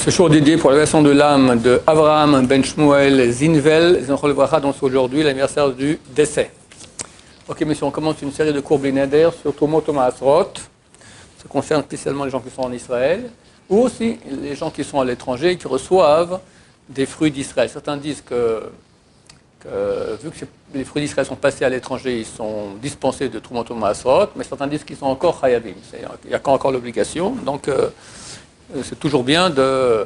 Ce jour dédié pour la leçon de l'âme de Avraham Ben Shmuel Zinvel, donc c'est aujourd'hui l'anniversaire du décès. Ok, messieurs, on commence une série de cours Blineder sur Tomo Thomas Asrot. Ça concerne spécialement les gens qui sont en Israël, ou aussi les gens qui sont à l'étranger et qui reçoivent des fruits d'Israël. Certains disent que vu que les fruits d'Israël sont passés à l'étranger, ils sont dispensés de Tomo Thomas Asrot, mais certains disent qu'ils sont encore Chayavim. Il n'y a encore l'obligation. Donc, c'est toujours bien de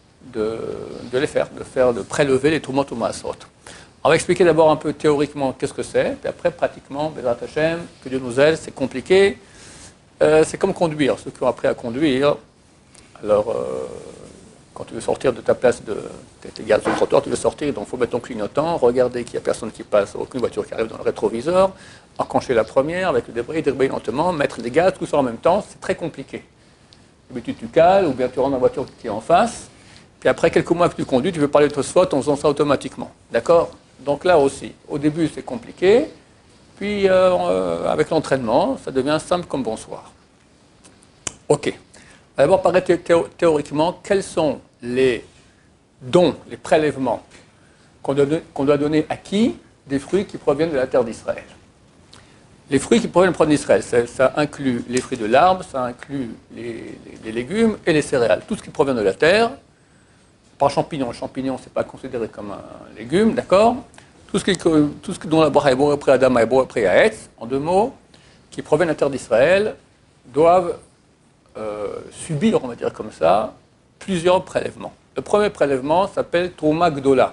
les faire, de prélever les Trumot Maasrot. On va expliquer d'abord un peu théoriquement qu'est-ce que c'est, puis après pratiquement, Bezrat Hashem, que Dieu nous aide, c'est compliqué. C'est comme conduire, ceux qui ont appris à conduire. Alors, quand tu veux sortir de ta place, t'es garé sur le trottoir, tu veux sortir, donc il faut mettre ton clignotant, regarder qu'il n'y a personne qui passe, aucune voiture qui arrive dans le rétroviseur, enclencher la première avec le débrayer lentement, mettre les gaz, tout ça en même temps, c'est très compliqué. D'habitude, tu cales, ou bien tu rentres dans la voiture qui est en face, puis après quelques mois que tu conduis, tu veux parler de Tosfot en faisant ça automatiquement. D'accord? Donc là aussi, au début, c'est compliqué, puis avec l'entraînement, ça devient simple comme bonsoir. Ok. D'abord, parler théoriquement, quels sont les dons, les prélèvements qu'on doit donner à qui des fruits qui proviennent de la terre d'Israël. Les fruits qui proviennent de la terre d'Israël, ça inclut les fruits de l'arbre, ça inclut les légumes et les céréales. Tout ce qui provient de la terre, pas champignons. Le champignon, ce n'est pas considéré comme un légume, d'accord? Tout ce dont la bracha est beau après Adam et beau après Yaetz, en deux mots, qui proviennent de la terre d'Israël, doivent subir, on va dire comme ça, plusieurs prélèvements. Le premier prélèvement s'appelle Trouma Gdola,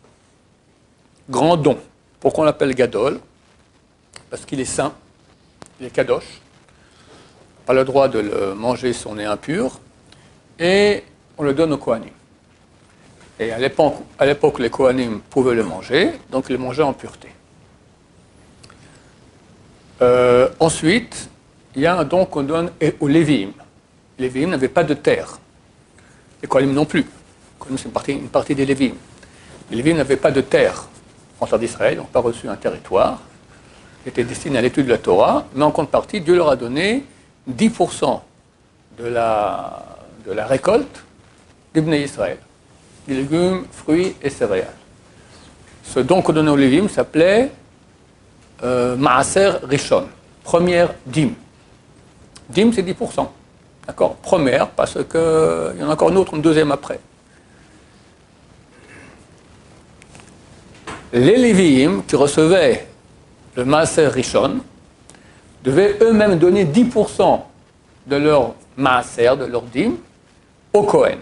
grand don. Pourquoi on l'appelle Gadol? Parce qu'il est saint, il est kadosh, pas le droit de le manger si on est impur, et on le donne aux Kohanim. Et à l'époque, les Kohanim pouvaient le manger, donc ils le mangeaient en pureté. Ensuite, il y a un don qu'on donne aux Lévi'im. Les Lévi'im n'avaient pas de terre. Les Kohanim non plus. Les Kohanim, c'est une partie des Lévi'im. Les Lévi'im n'avaient pas de terre en terre d'Israël, ils n'ont pas reçu un territoire, était destiné à l'étude de la Torah, mais en contrepartie, Dieu leur a donné 10% de la récolte des Bnei Israël, des légumes, fruits et céréales. Ce don qu'on donnait aux Lévim s'appelait Maaser Rishon, première dîme. Dîme, c'est 10%. D'accord? Première, parce qu'il y en a encore une deuxième après. Les Lévim qui recevaient le Maaser Rishon, devaient eux-mêmes donner 10% de leur Maaser, de leur dîme, au Kohen.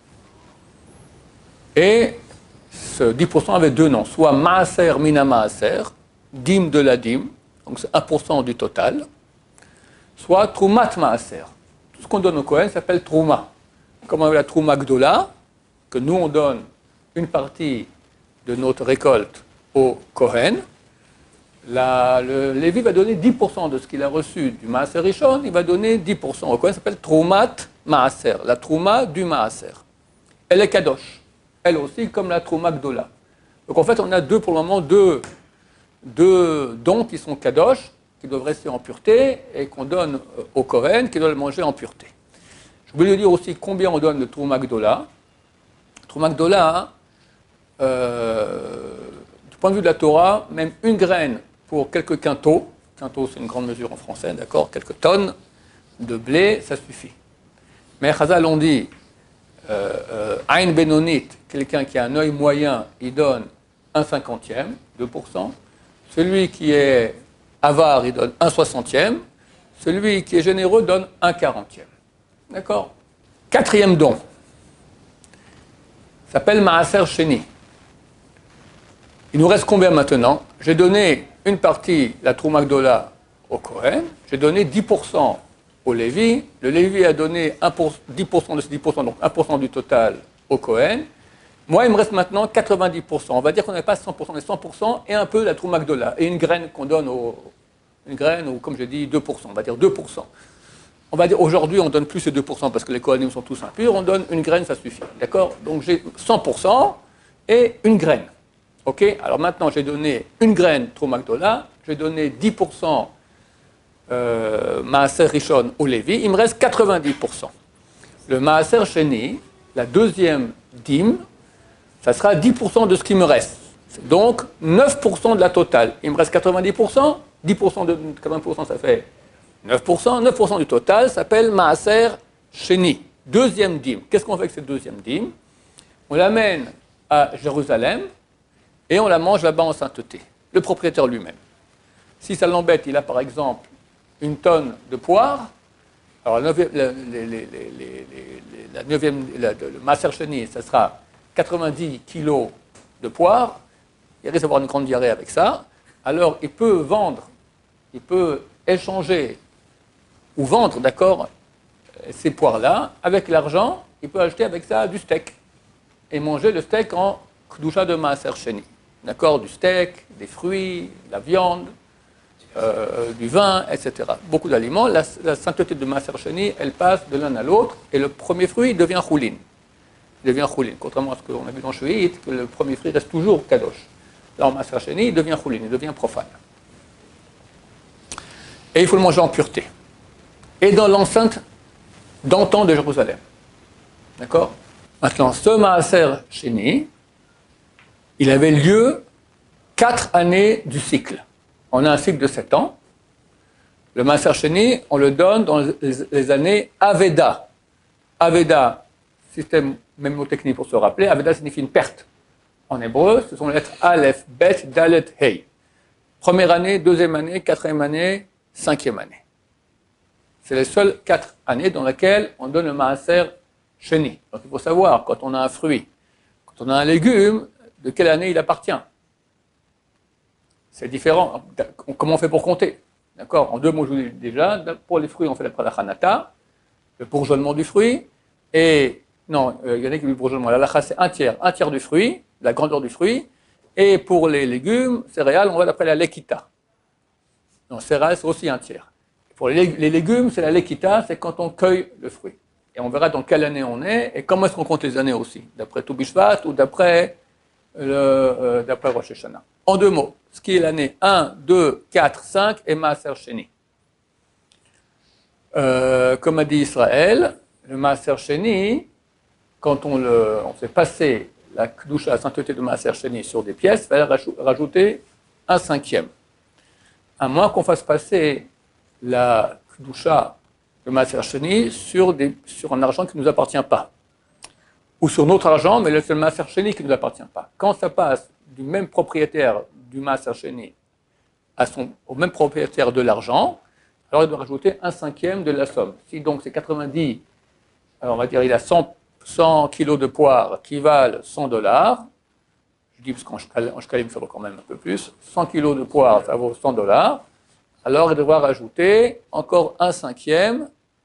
Et ce 10% avait deux noms, soit Maaser Mina Maaser, dîme de la dîme, donc c'est 1% du total, soit Troumat Maaser. Tout ce qu'on donne au Kohen s'appelle Trouma. Comme on avait la Trouma Gdola, que nous on donne une partie de notre récolte au Kohen, le Lévi va donner 10% de ce qu'il a reçu du Maaser Rishon, il va donner 10%. Au Kohen, ça s'appelle Troumat Maaser, la Trouma du Maaser. Elle est Kadosh, elle aussi comme la Trouma Gdola. Donc en fait, on a pour le moment deux dons qui sont Kadosh, qui doivent rester en pureté, et qu'on donne au Kohen, qui doit le manger en pureté. Je voulais dire aussi combien on donne de Trouma Gdola. Trouma Gdola, du point de vue de la Torah, même une graine pour quelques quintaux, quintot c'est une grande mesure en français, d'accord, quelques tonnes de blé, ça suffit. Mais Chazal on dit, Ain Benonit, quelqu'un qui a un œil moyen, il donne 1/50, 2%. Celui qui est avare, il donne 1/60. Celui qui est généreux donne 1/40. D'accord? Quatrième don, s'appelle Maaser Sheni. Il nous reste combien maintenant? J'ai donné une partie, la Trouma Gdola, au Kohen. J'ai donné 10% au Lévi. Le Lévi a donné 10% de ce 10%, donc 1% du total au Kohen. Moi, il me reste maintenant 90%. On va dire qu'on n'est pas 100%, mais 100% et un peu la Trouma Gdola. Et une graine qu'on donne une graine, ou comme je dis, 2%. On va dire 2%. On va dire aujourd'hui, on donne plus que 2% parce que les Kohanim sont tous impurs. On donne une graine, ça suffit. D'accord? Donc j'ai 100% et une graine. Ok, alors maintenant j'ai donné une graine Trouma Gdola, j'ai donné 10% Maaser Rishon au Lévi, il me reste 90%. Le Maaser Sheni, la deuxième dîme, ça sera 10% de ce qui me reste. C'est donc 9% de la totale. Il me reste 90%, 10% de 80%, ça fait 9%. 9% du total s'appelle Maaser Sheni. Deuxième dîme. Qu'est-ce qu'on fait avec cette deuxième dîme? On l'amène à Jérusalem et on la mange là-bas en sainteté. Le propriétaire lui-même. Si ça l'embête, il a par exemple une tonne de poires. Alors le Maaser Sheni, ça sera 90 kilos de poires. Il risque d'avoir une grande diarrhée avec ça. Alors il peut vendre, il peut échanger ou vendre, d'accord, ces poires-là. Avec l'argent, il peut acheter avec ça du steak et manger le steak en Kedusha de Maaser Sheni. D'accord, du steak, des fruits, de la viande, du vin, etc. Beaucoup d'aliments. La sainteté de Maaser Sheni, elle passe de l'un à l'autre et le premier fruit devient choulin. Il devient choulin, contrairement à ce qu'on a vu dans Shuhit, que le premier fruit reste toujours kadosh. Là, en Maaser Sheni, il devient choulin, il devient profane. Et il faut le manger en pureté. Et dans l'enceinte d'antan de Jérusalem. D'accord? Maintenant, ce Maaser Sheni, il avait lieu 4 années du cycle. On a un cycle de 7 ans. Le Maaser Sheni, on le donne dans les années Aveda. Aveda, système mémotechnique pour se rappeler, Aveda signifie une perte. En hébreu, ce sont les lettres Aleph, Bet, Dalet, Hey. Première année, deuxième année, quatrième année, cinquième année. C'est les seules 4 années dans lesquelles on donne le Maaser Sheni. Donc il faut savoir, quand on a un fruit, quand on a un légume, de quelle année il appartient. C'est différent. Comment on fait pour compter? D'accord? En 2 mots, je vous dis déjà, pour les fruits, on fait d'après la Hanata, le bourgeonnement du fruit, et non, il y en a qui disent bourgeonnement. La lacha, c'est un tiers du fruit, la grandeur du fruit, et pour les légumes, céréales, on va d'après la lekita. Non, céréales, c'est aussi un tiers. Pour les légumes, c'est la lekita, c'est quand on cueille le fruit. Et on verra dans quelle année on est, et comment est-ce qu'on compte les années aussi, d'après Tou Bishvat ou d'après Rosh Hashanah. En 2 mots, ce qui est l'année 1, 2, 4, 5 et Maaser Sheni. Comme a dit Israël, le Maaser Sheni, quand on fait passer la Kedusha, la sainteté de Maaser Sheni sur des pièces, il fallait rajouter 1/5. À moins qu'on fasse passer la Kedusha de Maaser Sheni sur un argent qui ne nous appartient pas. Ou sur notre argent, mais c'est le Maaser Sheni qui ne nous appartient pas. Quand ça passe du même propriétaire du Maaser Sheni au même propriétaire de l'argent, alors il doit rajouter 1/5 de la somme. Si donc c'est 90, alors on va dire il a 100 kilos de poires qui valent $100, je dis parce qu'en shkalim ça vaut quand même un peu plus, 100 kilos de poires ça vaut $100, alors il devra rajouter encore 1/5,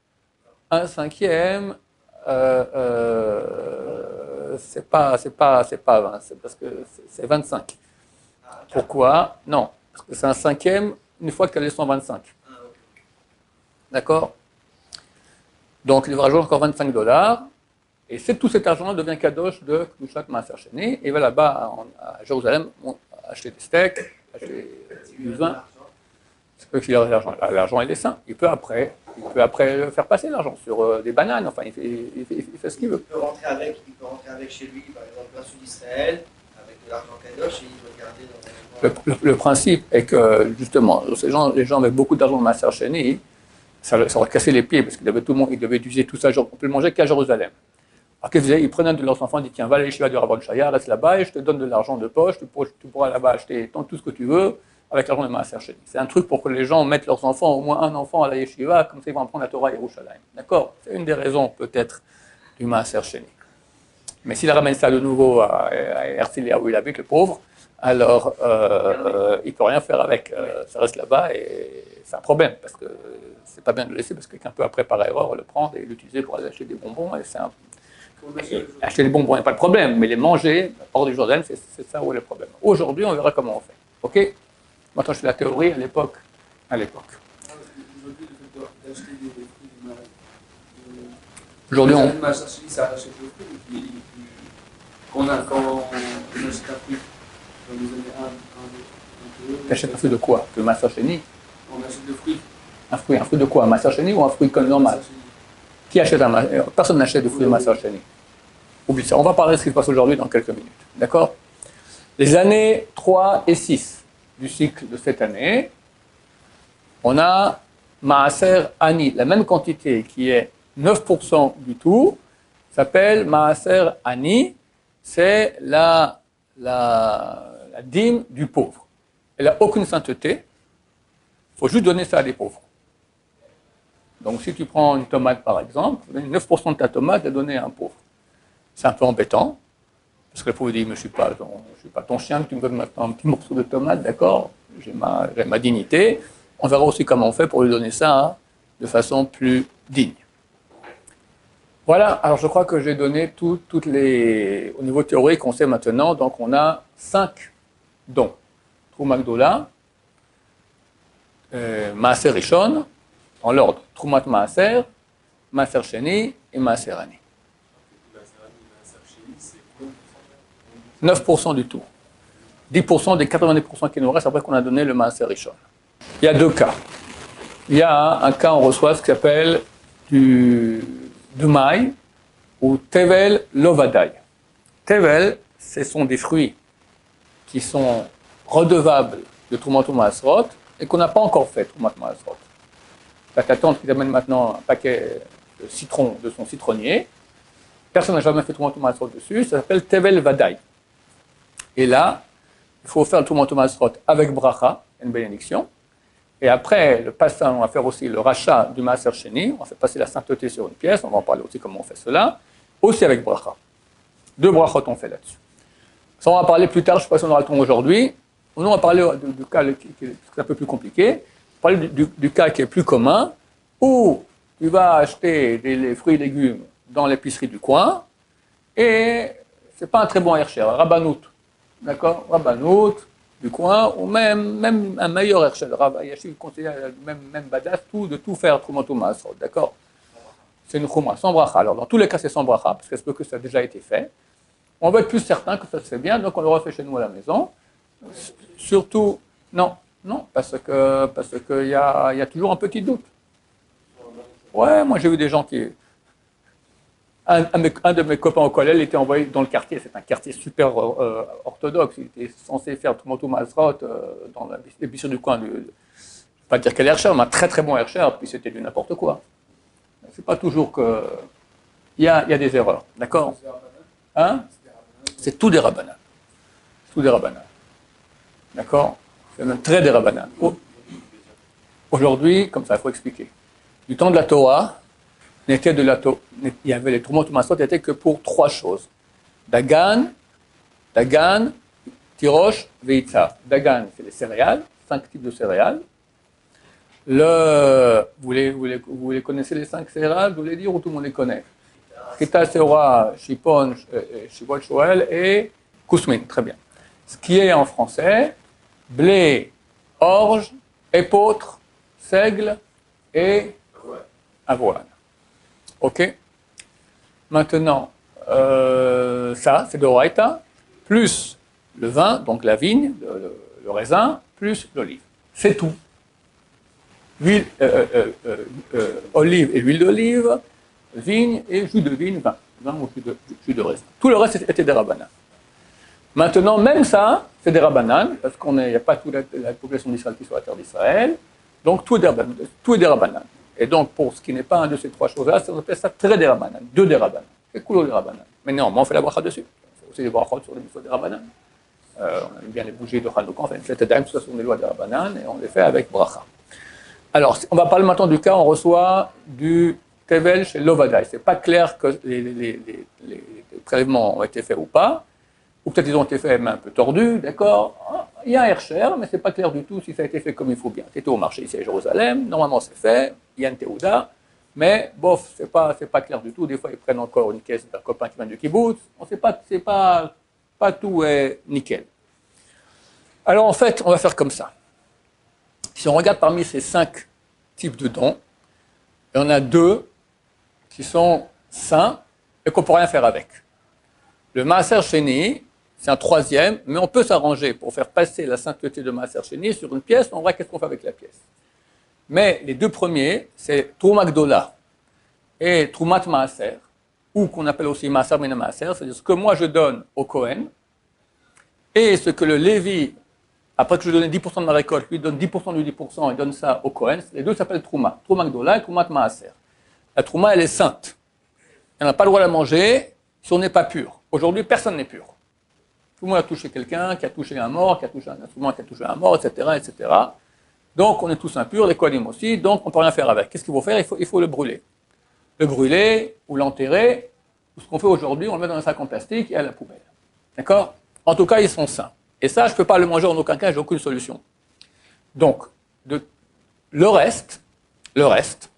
c'est pas 20, c'est parce que c'est 25. Pourquoi? Non, parce que c'est 1/5 une fois qu'elle est 125. D'accord? Donc il devra rajouter encore $25, et tout cet argent devient kadosh de Kedushat Maaser Sheni, et il va là-bas à Jérusalem acheter des steaks, acheter du vin. C'est peu qu'il a l'argent. L'argent il est sain. Il peut après faire passer l'argent sur des bananes. Enfin, il fait ce qu'il veut. Il peut rentrer avec chez lui, par exemple, dans le sud d'Israël, avec de l'argent kadosh, et il doit le garder dans le principe est que, justement, les gens avec beaucoup d'argent de Maaser Sheni, ça leur cassait les pieds, parce qu'ils devaient utiliser tout ça, on peut le manger qu'à Jérusalem. Alors qu'est-ce qu'ils faisaient? Ils prenaient un de leurs enfants, ils disaient, tiens, va à l'Yeshiva du Rabban Shaya, reste là-bas, et je te donne de l'argent de poche, tu pourras là-bas acheter tout ce que tu veux, avec l'argent de Maaser Sheni. C'est un truc pour que les gens mettent leurs enfants, au moins un enfant à la Yeshiva, comme ça ils vont apprendre la Torah à Yerushalayim. D'accord? C'est une des raisons, peut-être, du Maaser Sheni. Mais s'il ramène ça de nouveau à Herzliya, où il habite, le pauvre, alors il ne peut rien faire avec. Ça reste là-bas et c'est un problème, parce que c'est pas bien de le laisser, parce que quelqu'un peut après, par erreur, le prendre et l'utiliser pour aller acheter des bonbons. Et acheter des bonbons, il n'y a pas de problème, mais les manger, hors du Jordan, c'est ça où est le problème. Aujourd'hui, on verra comment on fait. Ok? Maintenant, je fais la théorie à l'époque. Aujourd'hui, le fait d'acheter des fruits Aujourd'hui, on... ça achète le fruit. Quand on achète un fruit dans les années 1, 2, 2... T'achètes un fruit de quoi? Le Maaser Sheni? On achète le fruit. Un fruit de quoi? Un Maaser Sheni ou un fruit comme normal? Qui achète un Maaser? Personne n'achète de fruits de Maaser Sheni. Oublie ça. On va parler de ce qui se passe aujourd'hui dans quelques minutes. D'accord? Les années 3 et 6 du cycle de cette année, on a Maaser Ani, la même quantité qui est 9% du tout, s'appelle Maaser Ani, c'est la dîme du pauvre. Elle n'a aucune sainteté, il faut juste donner ça à des pauvres. Donc si tu prends une tomate par exemple, 9% de ta tomate est donnée à un pauvre. C'est un peu embêtant, parce que le pauvre dit, mais je ne suis pas ton chien, que tu me donnes maintenant un petit morceau de tomate, d'accord, j'ai ma dignité. On verra aussi comment on fait pour lui donner ça de façon plus digne. Voilà, alors je crois que j'ai donné toutes les... Au niveau théorique, on sait maintenant, donc on a 5 dons. Troumat Gdola, Maaser Rishon, en l'ordre, Troumat Maaser, Maaser Sheni et Maaser Ani. 9% du tout. 10% des 90% qui nous restent après qu'on a donné le Maaser Rishon. Il y a 2 cas. Il y a un cas, on reçoit ce qui s'appelle du maï ou Tevel Lovadai. Tevel, ce sont des fruits qui sont redevables de Troumat Maasrot et qu'on n'a pas encore fait Troumat Maasrot. Tu as ta tante qui t'amène maintenant un paquet de citron de son citronnier. Personne n'a jamais fait Troumat Maasrot dessus, ça s'appelle Tevel Vadai. Et là, il faut faire le Troumat Maasrot avec bracha, une bénédiction. Et après, le passage, on va faire aussi le rachat du Maaser Sheni, on va faire passer la sainteté sur une pièce, on va en parler aussi comment on fait cela, aussi avec bracha. 2 brachot on fait là-dessus. Ça, on va parler plus tard, je ne sais pas si on aura le temps aujourd'hui. On va parler du cas qui est un peu plus compliqué. On va parler du cas qui est plus commun, où tu vas acheter des fruits et légumes dans l'épicerie du coin, et ce n'est pas un très bon hercher, Rabbanout. D'accord? Rabbanout, du coin, ou même un meilleur hercher. Rav Yashiv conseille même Badas, de tout faire Troumat Maasrot. D'accord? C'est une chouma, sans bracha. Alors, dans tous les cas, c'est sans bracha, parce que c'est que ça a déjà été fait. On va être plus certain que ça se fait bien, donc on le refait chez nous à la maison. Surtout, non, parce que y a toujours un petit doute. Ouais, moi j'ai vu des gens qui... Un de mes copains au collège, il était envoyé dans le quartier, c'est un quartier super orthodoxe, il était censé faire Troumat Maasrot dans l'épicerie du coin. Je ne vais pas dire quel hercher, mais un très très bon hercher, puis c'était du n'importe quoi. C'est pas toujours que... Il y a des erreurs, d'accord? Hein? C'est tout des rabbanan. Tout des rabbanan. D'accord? C'est même très des rabbanan. Aujourd'hui, comme ça, il faut expliquer. Du temps de la Torah, il y avait les Troumat Maasrot n'étaient que pour 3 choses. Dagan, Tirosh, Veitza. Dagan, c'est les céréales, 5 types de céréales. Vous les connaissez les 5 céréales, vous voulez dire, ou tout le monde les connaît? Chita, Seora, Shipon, Shibol, Shoel et Kousmin, très bien. Ce qui est en français, blé, orge, épeautre, seigle et avoine. Ok? Maintenant, ça, c'est d'Oraita, plus le vin, donc la vigne, le raisin, plus l'olive. C'est tout. Huile, olive et huile d'olive, vigne et jus de vigne, vin ou jus de raisin. Tout le reste était des rabbanan. Maintenant, même ça, c'est des rabbanan, parce qu'il n'y a pas toute la population d'Israël qui soit à la terre d'Israël, donc tout est des rabbanan. Et donc, pour ce qui n'est pas un de ces 3 choses-là, on appelle ça très des rabbanan, 2 des rabbanan. C'est cool des rabbanan. Mais néanmoins, on fait la bracha dessus. On fait aussi des brachot sur les mitzvot des rabbanan. On aime bien les bougies de Hanouka, on fait une fête d'Aim, tout ça sont des lois des rabbanan, et on les fait avec bracha. Alors, on va parler maintenant du cas, on reçoit du Tevel chez Lovadai. Ce n'est pas clair que les prélèvements ont été faits ou pas, ou peut-être ils ont été faits mais un peu tordus, d'accord? Il y a un hercher, mais ce n'est pas clair du tout si ça a été fait comme il faut bien. C'était au marché ici à Jérusalem, normalement c'est fait, il y a une théouda, mais bof, c'est pas clair du tout. Des fois ils prennent encore une caisse d'un copain qui vient du kibbutz, on sait pas, pas tout est nickel. Alors en fait, on va faire comme ça. Si on regarde parmi ces 5 types de dons, il y en a 2 qui sont sains et qu'on ne peut rien faire avec. Le Maaser Sheni, c'est un 3e, mais on peut s'arranger pour faire passer la sainteté de Maaser Sheni sur une pièce, on verra qu'est-ce qu'on fait avec la pièce. Mais les 2 premiers, c'est Troumat Gdola et Troumat Maaser. ou qu'on appelle aussi Maaser Min Maaser, c'est-à-dire ce que moi je donne au Kohen, et ce que le Lévi, après que je donne 10% de ma récolte, lui donne 10% du 10%, il donne ça au Kohen, les deux s'appellent Trouma. Trouma Gdola et Trouma Maaser. La Trouma, elle est sainte. On n'a pas le droit de la manger si on n'est pas pur. Aujourd'hui, personne n'est pur. Tout le monde a touché quelqu'un, qui a touché un mort, qui a touché un instrument, qui a touché un mort, etc., etc. Donc, on est tous impurs, les Kohanim aussi, donc on ne peut rien faire avec. Qu'est-ce qu'il faut faire? Il faut le brûler. Le brûler ou l'enterrer, ou ce qu'on fait aujourd'hui, on le met dans un sac en plastique et à la poubelle. D'accord? En tout cas, ils sont sains. Et ça, je ne peux pas le manger en aucun cas, j'ai aucune solution. Donc, le reste, le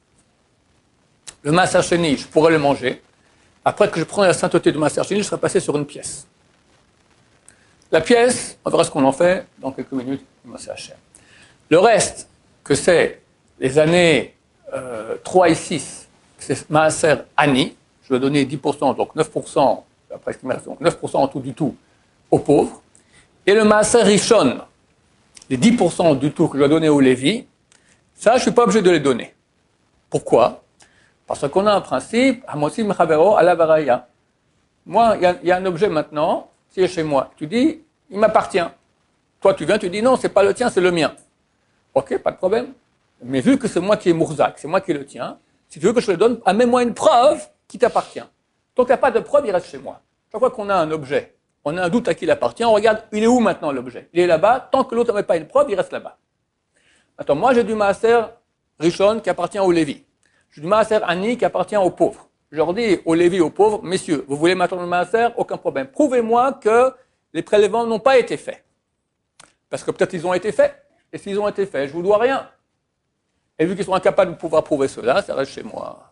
Maaser Sheni, je pourrais le manger. Après que je prends la sainteté du Maaser Sheni, je serai passé sur une pièce. La pièce, on verra ce qu'on en fait dans quelques minutes, le reste, que c'est les années 3 et 6, c'est Maaser Ani, je vais donner 10%, donc 9%, après estimation, 9% en tout du tout, aux pauvres. Et le Maaser Rishon, les 10% du tout que je dois donner aux Lévi, ça, je ne suis pas obligé de les donner. Pourquoi? Parce qu'on a un principe, Hamosim Chavero ala Varaya. Moi, il y a un objet maintenant, si il est chez moi, tu dis, il m'appartient. Toi, tu viens, tu dis, non, c'est pas le tien, c'est le mien. Ok, pas de problème. Mais vu que c'est moi qui ai Mourzak, c'est moi qui le tiens, si tu veux que je le donne, amène-moi une preuve qui t'appartient. Tant qu'il n'y a pas de preuve, il reste chez moi. Chaque fois qu'on a un objet, on a un doute à qui il appartient, on regarde, il est où maintenant l'objet? Il est là-bas, tant que l'autre n'a pas une preuve, il reste là-bas. Attends, moi j'ai du Maaser Rishon qui appartient au Lévi. J'ai du Maaser Ani qui appartient aux pauvres. Je leur dis aux Lévi, aux pauvres, messieurs, vous voulez maintenant le Maaser? Aucun problème. Prouvez-moi que les prélèvements n'ont pas été faits. Parce que peut-être ils ont été faits. Et s'ils ont été faits, je ne vous dois rien. Et vu qu'ils sont incapables de pouvoir prouver cela, ça reste chez moi.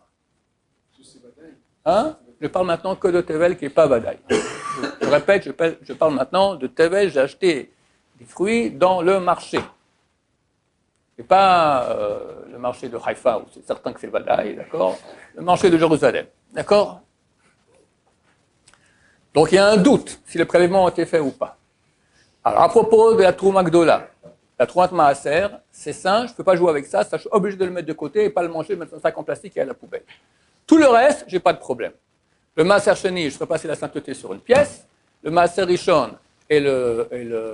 Hein? Je parle maintenant que de Tevel qui n'est pas Vadaï. Je répète, je parle maintenant de Tevel, j'ai acheté des fruits dans le marché. Et pas le marché de Haïfa, où c'est certain que c'est Vadaï, d'accord? Le marché de Jérusalem, d'accord? Donc il y a un doute si les prélèvements ont été faits ou pas. Alors à propos de la Trouma Gdola, la Trouma Maaser, c'est sain, je ne peux pas jouer avec ça, je suis obligé de le mettre de côté et pas le manger, mettre dans un sac en plastique et à la poubelle. Tout le reste, j'ai pas de problème. Le Maaser Sheni, je peux passer la sainteté sur une pièce. Le Maaser Rishon et le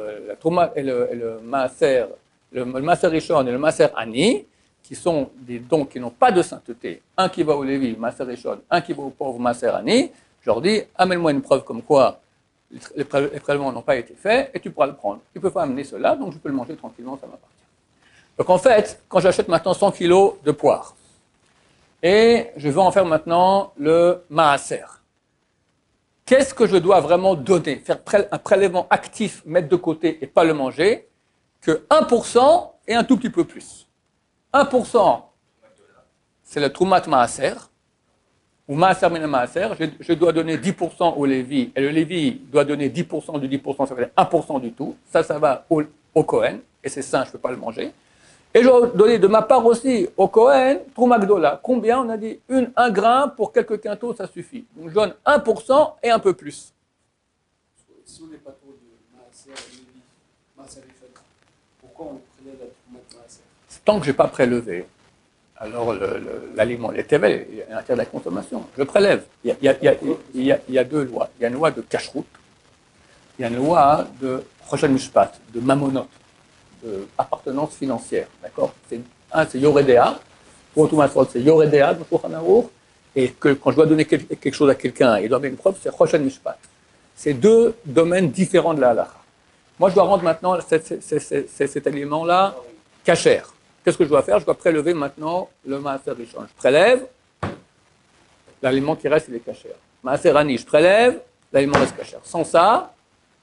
Maaser Rishon et le Maaser Ani, qui sont des dons qui n'ont pas de sainteté, un qui va au Lévi, Maaser Rishon, un qui va au pauvre, Maaser Ani, je leur dis, amène-moi une preuve comme quoi les prélèvements n'ont pas été faits et tu pourras le prendre. Tu ne peux pas amener cela, donc je peux le manger tranquillement, ça m'appartient. Donc en fait, quand j'achète maintenant 100 kg de poires, et je vais en faire maintenant le Maaser, qu'est-ce que je dois vraiment donner? Faire un prélèvement actif, mettre de côté et pas le manger, que 1% et un tout petit peu plus. 1%, c'est le Troumat Maaser, ou Maaser Min Maaser, je dois donner 10% au Lévi, et le Lévi doit donner 10% du 10%, ça veut dire 1% du tout, ça va au Kohen, et c'est sain, je ne peux pas le manger. Et je dois donner de ma part aussi au Kohen, Trouma Gdola. Combien? On a dit un grain pour quelques quintaux, ça suffit. Donc je donne 1% et un peu plus. Si on n'est pas trop de Maaser, pourquoi on prélève la Trouma Maaser? Tant que je n'ai pas prélevé, alors l'aliment, les tevel, il y a intérêt de la consommation. Je prélève. Il y a deux lois. Il y a une loi de kashrut, il y a une loi de Choshen Mishpat, de mamonot, de appartenance financière. D'accord? Un, c'est Yoredea. Pour tout Masrot, c'est Yoredea, de Shulchan Aruch. Et quand je dois donner quelque chose à quelqu'un, il doit donner une preuve, c'est Choshen Mishpat. C'est deux domaines différents de la halakha. Moi, je dois rendre maintenant cet aliment-là kasher. Qu'est-ce que je dois faire? Je dois prélever maintenant le Maaser Rishon. Je prélève, l'aliment qui reste, il est kasher. Maaser Ani, je prélève, l'aliment reste kasher. Sans ça,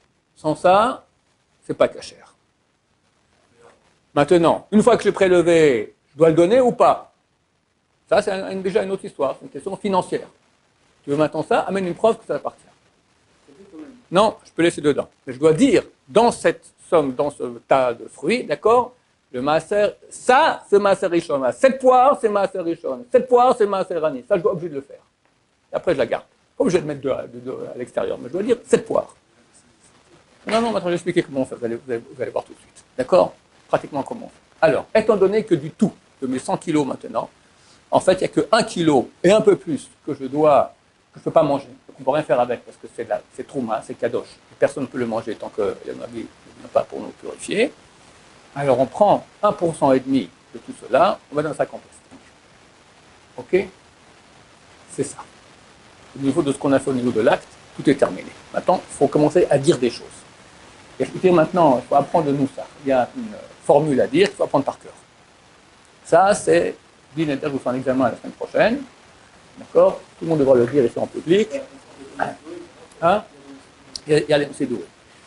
c'est pas kasher. Maintenant, une fois que j'ai prélevé, je dois le donner ou pas? Ça, c'est déjà une autre histoire, c'est une question financière. Tu veux maintenant ça? Amène une preuve que ça appartient. Non, je peux laisser dedans. Mais je dois dire, dans cette somme, dans ce tas de fruits, d'accord, le Maaser, ça, c'est Maaser Rishon. Cette poire, c'est Maaser Rishon. Cette poire, c'est Maaser Ani. Ça, je dois obligé de le faire. Et après, je la garde. Pas obligé de mettre à l'extérieur, mais je dois dire cette poire. Non, maintenant, je vais expliquer comment on fait. Vous allez voir tout de suite. D'accord? Pratiquement comment on fait. Alors, étant donné que du tout, de mes 100 kilos maintenant, en fait, il n'y a que 1 kilo et un peu plus que je ne peux pas manger. Donc on ne peut rien faire avec parce que c'est trouma, c'est kadosh. Personne ne peut le manger tant que la Nabi ne vient pas pour nous purifier. Alors on prend 1% et demi de tout cela, on va dans un sac en plastique. Ok? C'est ça. Au niveau de ce qu'on a fait au niveau de l'acte, tout est terminé. Maintenant, il faut commencer à dire des choses. Et écoutez, maintenant, il faut apprendre de nous ça. Il y a une formule à dire qu'il faut apprendre par cœur. Ça, c'est Binéder, je vous fais un examen la semaine prochaine. D'accord? Tout le monde devra le dire ici en public. Hein? Il y a les doué.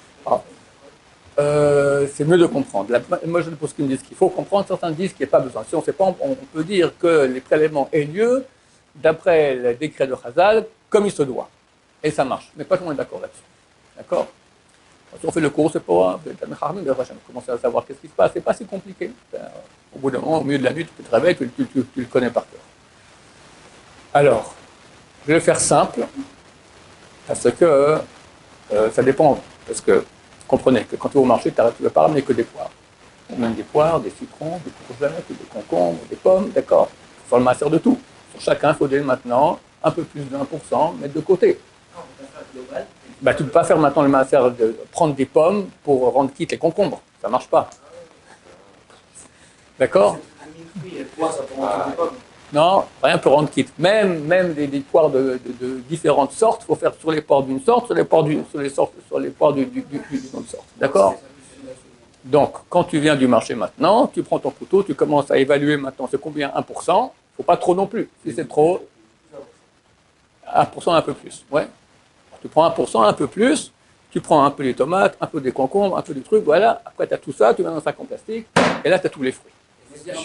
C'est mieux de comprendre. Moi, je ne pense qu'ils me disent qu'il faut comprendre. Certains disent qu'il n'y a pas besoin. Si on ne sait pas, on peut dire que les prélèvements aient lieu d'après le décret de Chazal, comme il se doit. Et ça marche. Mais pas tout le monde est d'accord là-dessus. D'accord? Si on fait le cours, c'est pas commencer à savoir qu'est-ce qui se passe. C'est pas si compliqué. Au bout d'un moment, au milieu de la nuit, tu peux te réveiller, tu le connais par cœur. Alors, je vais faire simple, parce que ça dépend. Parce que, comprenez que quand tu vas au marché, tu ne vas pas ramener que des poires. On même des poires, des citrons, des courgettes, des concombres, des pommes, d'accord? Il faut le masser de tout. Sur chacun, il faut donner maintenant un peu plus de 1%, mettre de côté. Bah, tu ne peux pas faire maintenant le masser de prendre des pommes pour rendre quitte les concombres. Ça ne marche pas. D'accord? Non, rien peut rendre quitte. Même des poires de différentes sortes, il faut faire sur les poires d'une sorte, sur les poires d'une autre sorte. D'accord? Donc, quand tu viens du marché maintenant, tu prends ton couteau, tu commences à évaluer maintenant c'est combien 1%. Il ne faut pas trop non plus. Si c'est trop, 1%, un peu plus. Ouais. Tu prends 1%, un peu plus, tu prends un peu des tomates, un peu des concombres, un peu du truc, voilà. Après, tu as tout ça, tu mets dans un sac en plastique, et là, tu as tous les fruits. 1% et 1%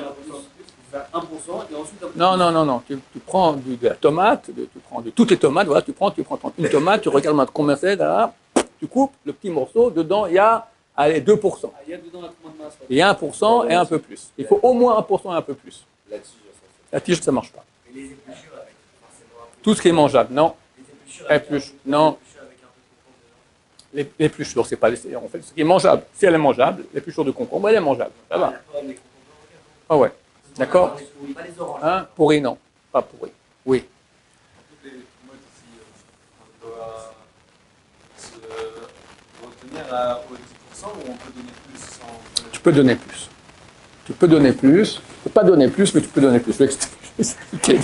et ensuite... Non. Tu prends de la tomate, tu prends de toutes les tomates, voilà, tu prends une tomate, tu regardes combien c'est, là, tu coupes le petit morceau, dedans, il y a, allez, 2%. Il y a dedans la commande masse. Il y a 1% et un peu plus. Il faut au moins 1% et un peu plus. La tige, ça ne marche pas. Tout ce qui est mangeable, non. Épluche, non. L'épluchure, c'est pas en fait ce qui est mangeable. Si elle est mangeable, l'épluchure de concombre, elle est mangeable. Ça va. Ah ouais. D'accord. Hein? Pourri, non. Pas pourri. Oui. Les tomates ici, on doit se retenir au 10% ou on peut donner plus sans... Tu peux donner plus. Tu peux donner plus. Tu ne peux pas donner plus, mais tu peux donner plus. Je vais expliquer.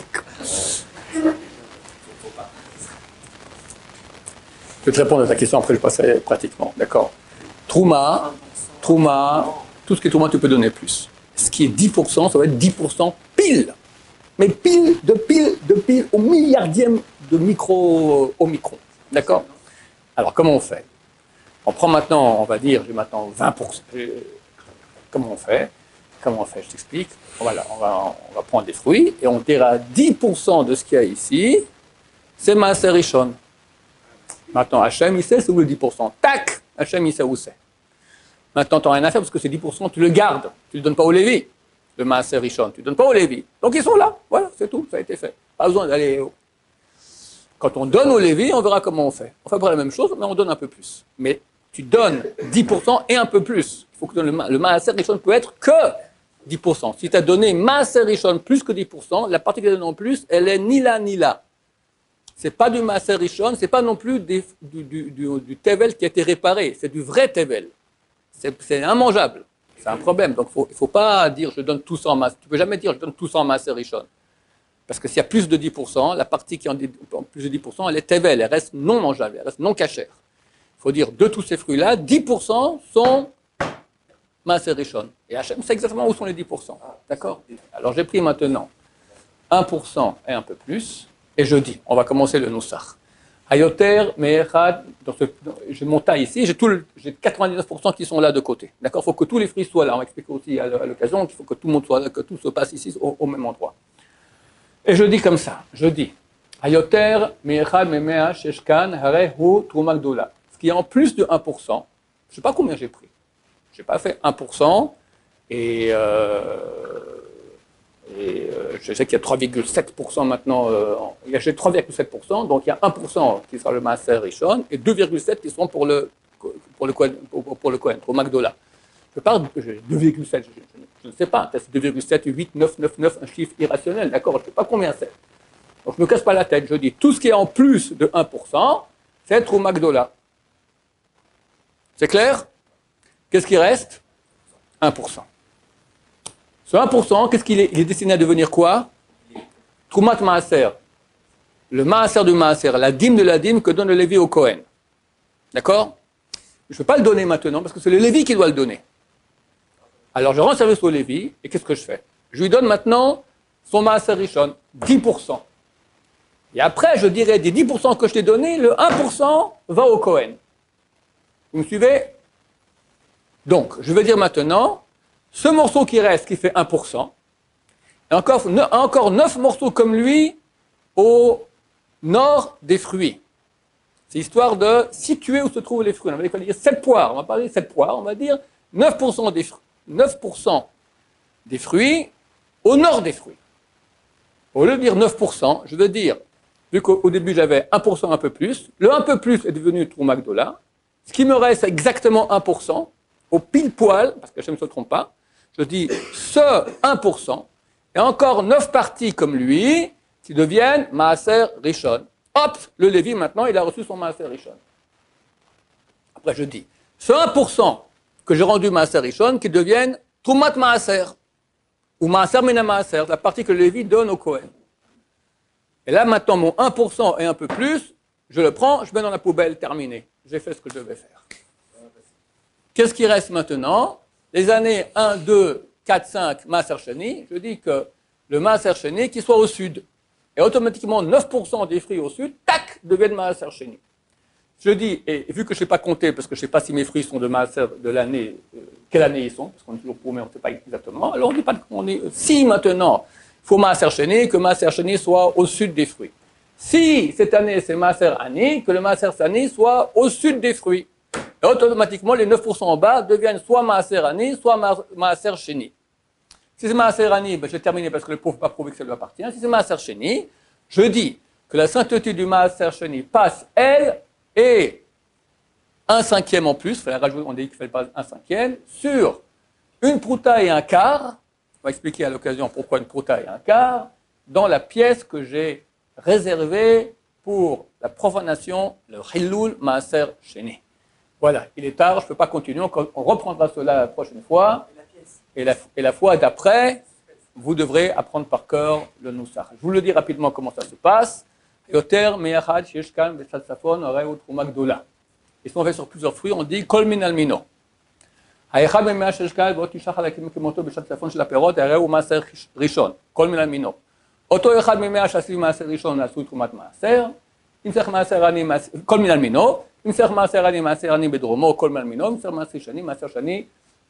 Je vais te répondre à ta question, après je passerai pratiquement. D'accord. Trouma, tout ce qui est trouma, tu peux donner plus. Ce qui est 10%, ça va être 10% pile. Mais pile au milliardième de micro au micron. D'accord? Alors, comment on fait? On prend maintenant, on va dire, j'ai maintenant 20%. Comment on fait? Je t'explique. On va prendre des fruits et on dira 10% de ce qu'il y a ici, c'est Maaser Rishon. Maintenant, Hachem, il sait c'est où le 10%. Tac! Hachem, il sait où c'est. Maintenant, tu n'as rien à faire parce que ces 10%, tu le gardes. Tu ne le donnes pas au Lévi. Le Maaser Rishon, tu ne le donnes pas au Lévi. Donc, ils sont là. Voilà, c'est tout. Ça a été fait. Pas besoin d'aller haut. Quand on donne au Lévi, on verra comment on fait. On fait pas la même chose, mais on donne un peu plus. Mais tu donnes 10% et un peu plus. Il faut que le Maaser Rishon peut être que 10%. Si tu as donné Maaser Rishon plus que 10%, la partie que tu donnes en plus, elle est ni là, ni là. C'est pas du Maaser Rishon, c'est pas non plus du tevel qui a été réparé, c'est du vrai tevel. C'est immangeable, c'est un problème. Donc il ne faut pas dire je donne tout ça en Maaser. Tu ne peux jamais dire je donne tout ça en Maaser Rishon. Parce que s'il y a plus de 10%, la partie qui en plus de 10%, elle est tevel, elle reste non mangeable, elle reste non cachère. Il faut dire de tous ces fruits-là, 10% sont Maaser Rishon. Et Hachem sait exactement où sont les 10%. D'accord? Alors j'ai pris maintenant 1% et un peu plus. Et je dis, on va commencer le Noussach. Ayoter, Me'echad, j'ai mon tas ici, j'ai 99% qui sont là de côté. D'accord? Il faut que tous les fruits soient là. On va expliquer aussi à l'occasion qu'il faut que tout le monde soit là, que tout se passe ici au même endroit. Et je dis comme ça, Ayoter, Me'echad, Me'mea, Sheshkan, Harehu, Truma Gdola. Ce qui est en plus de 1%, je ne sais pas combien j'ai pris. Je n'ai pas fait 1% et je sais qu'il y a 3,7% maintenant, j'ai 3,7%, donc il y a 1% qui sera le Maaser Rishon et 2,7% qui seront pour le Kohen, pour Magdola. Je parle de 2,7, je ne sais pas, c'est 2,7, 8, 9, 9, 9, un chiffre irrationnel, d'accord, je ne sais pas combien c'est. Donc je ne me casse pas la tête, je dis tout ce qui est en plus de 1%, c'est Trouma Gdola. C'est clair? Qu'est-ce qui reste? 1%. Ce 1%, qu'est-ce qu'il est? Il est destiné à devenir quoi? Troumat Maaser. Le Maaser du Maaser, la dîme de la dîme que donne le Lévi au Kohen. D'accord? Je ne peux pas le donner maintenant parce que c'est le Lévi qui doit le donner. Alors je rends service au Lévi et qu'est-ce que je fais? Je lui donne maintenant son Maaser Rishon, 10%. Et après, je dirais des 10% que je t'ai donné, le 1% va au Kohen. Vous me suivez? Donc, je vais dire maintenant, ce morceau qui reste, qui fait 1%, et encore 9 morceaux comme lui au nord des fruits. C'est histoire de situer où se trouvent les fruits. On va dire 7 poires, on va parler de 7 poires, on va dire 9% des fruits au nord des fruits. Au lieu de dire 9%, je veux dire, vu qu'au début j'avais 1% un peu plus, le un peu plus est devenu Trouma Gdola, ce qui me reste exactement 1%, au pile poil, parce que je ne me trompe pas, je dis ce 1%, et encore 9 parties comme lui, qui deviennent Maaser Rishon. Hop, le Lévi maintenant, il a reçu son Maaser Rishon. Après je dis, ce 1% que j'ai rendu Maaser Rishon, qui deviennent Troumat Maaser, ou Maaser Mena Maaser, la partie que le Lévi donne au Kohen. Et là maintenant, mon 1% et un peu plus, je le prends, je mets dans la poubelle, terminé. J'ai fait ce que je devais faire. Qu'est-ce qui reste maintenant? Les années 1, 2, 4, 5, Maaser Sheni, je dis que le Maaser Sheni qui soit au sud. Et automatiquement, 9% des fruits au sud, tac, deviennent Maaser Sheni. Je dis, et vu que je ne sais pas compter, parce que je ne sais pas si mes fruits sont de Maaser de l'année, quelle année ils sont, parce qu'on est toujours paumé, on ne sait pas exactement, alors on ne dit pas qu'on est. Si maintenant, il faut Maaser Sheni, que Maaser Sheni soit au sud des fruits. Si cette année c'est Maaser Ani, que le Maaser Ani soit au sud des fruits. Et automatiquement, les 9% en bas deviennent soit Maaser Ani, soit Maaser Sheni. Si c'est Maaser Ani, ben je vais terminer parce que le pauvre ne peut pas prouver que ça lui appartient. Si c'est Maaser Sheni, je dis que la sainteté du Maaser Sheni passe, elle, et 1/5 en plus, on dit qu'il fait pas 1/5, sur une prouta et un quart, on va expliquer à l'occasion pourquoi une prouta et un quart, dans la pièce que j'ai réservée pour la profanation, le Hiloul Maaser Sheni. Voilà, il est tard, je ne peux pas continuer, on reprendra cela la prochaine fois. Et la fois d'après, vous devrez apprendre par cœur le Nusach. Je vous le dis rapidement comment ça se passe. Yoter, Meyachad, Sheshkan, Beshat Safon, Oreu, Trouma Gdola. Ils sont faits sur plusieurs fruits, on dit Kol Min Al Mino. Hayechad, Meyachad, Sheshkan, Bot Tishach, Alakim, Kemoto, Beshat Safon, Shel Aperot, Oreu, Maaser Rishon. Kol Min Al Mino. Oto Echad, Meyachad, Shasiv, Maaser Rishon, Asu, Troumat Maaser. Imsech Maaser Ani, Kol Min Al Mino. Imsech Maaser Ani, Maaser Ani, Bedromo, Kol Min Al Mino. Imsech Maaser Shani, Maaser Shani,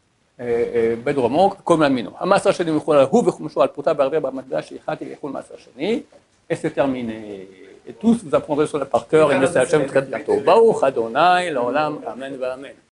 בדרומו, כל מהמינו. המעשר שני יכול הוא וחומשו על פרוטה בערבי במטבע שהחלטתי לאכול מעשר שני, et c'est terminé. Et tous vous apprendrez sur la par cœur et merci Hachem très bientôt. Baruch Adonai, l'olam, amen, amen.